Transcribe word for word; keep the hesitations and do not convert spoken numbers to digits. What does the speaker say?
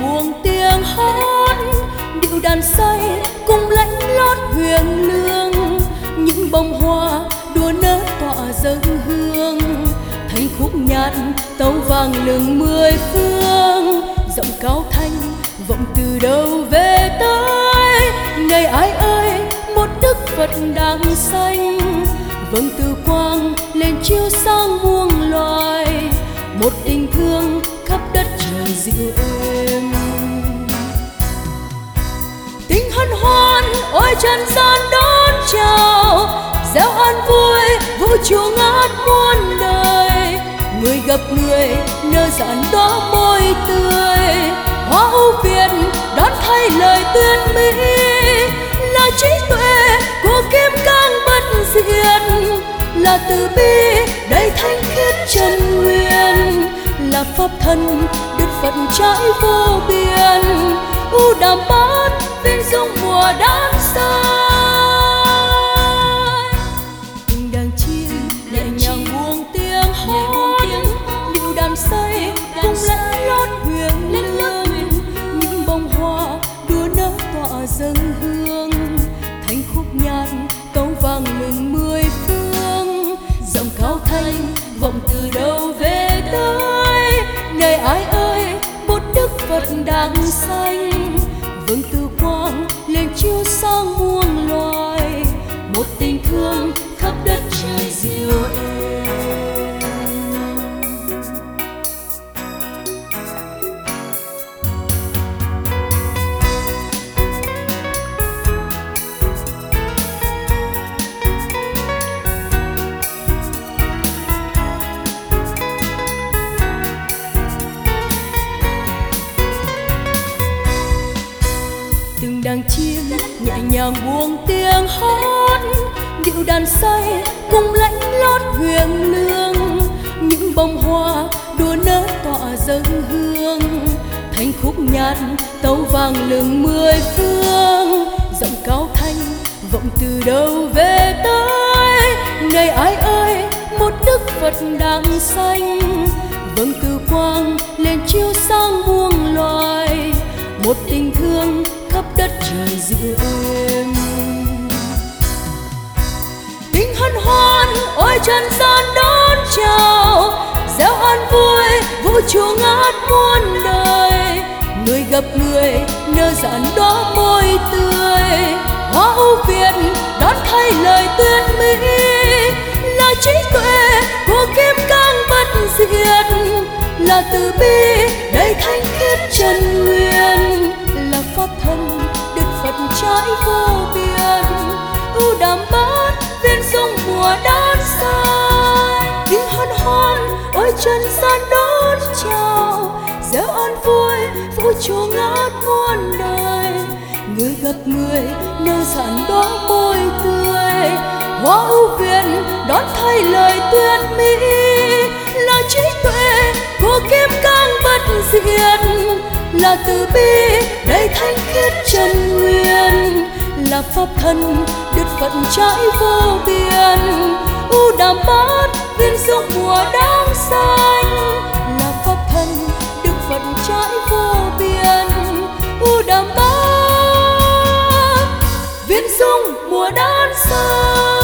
buông tiếng hót, điệu đàn say cùng lãnh lót huyền lương. Những bông hoa đua nở tỏa dâng hương, thành khúc nhạc tấu vang lừng mười phương. Giọng cao thanh vọng từ đâu về tới, này ai ơi một đức Phật đang sanh. Vầng từ quang lên chiếu sang muôn loài, một tình thương khắp đất trời dịu êm. Tình hân hoan ôi trần gian đón chào, gieo an vui vũ trụ ngát muôn đời. Người gặp người nở rạng đóa môi tươi, hoa ưu việt đón thay lời tuyên mỹ. Là trí tuệ của kim cang bất diệt, là từ bi đầy thanh khiết chân nguyên. Là pháp thân đức Phật trái vô biên, u đàm bát viên dung mùa đan say. Từng đàn chim nhẹ nhàng buông tiếng hót, điệu đàn say cùng lãnh lót huyền lương. Những bông hoa đua nở tỏa dâng hương, thành khúc nhạc tấu vang lừng mười phương. Giọng cao thanh vọng từ đâu về tới, này ai ơi một đức Phật đang sanh. Vầng từ quang lên chiếu sang muôn loài, một tình thương khắp đất trời dịu êm. Từng đàn chim nhẹ nhàng buông tiếng hót, điệu đàn say cùng lãnh lót huyền lương. Những bông hoa đua nở tỏa dâng hương, thành khúc nhạc tấu vang lừng mười phương. Giọng cao thanh vọng từ đâu về tới, này ai ơi một đức Phật đang sanh. Vầng từ quang lên chiếu sang muôn loài, một tình thương khắp đất trời dịu êm. Tình hân hoan ôi trần gian đón chào, gieo an vui vũ trụ ngát muôn đời. Người gặp người nở rạng đóa môi tươi, hoa ưu việt đón thay lời tuyên mỹ. Là trí tuệ của kim cang bất diệt, là từ bi đầy thanh khiết chân nguyên. Là pháp thân đức Phật trái vô biên, u đàm bát viên dung mùa đan say. Tiếng hân hoan ôi trần gian đón chào, gieo an vui vũ trụ ngát muôn đời. Người gặp người nở rạng đóa môi tươi, hoa ưu việt đón thay lời tuyên mỹ. Là trí tuệ của kim cang bất diệt, là từ bi đầy thanh khiết chân nguyên. Là pháp thân đức Phật trái vô biên, u đàm bát viên dung mùa đang xanh. Là pháp thân đức Phật trái vô biên, u đàm bát viên dung mùa đan xanh.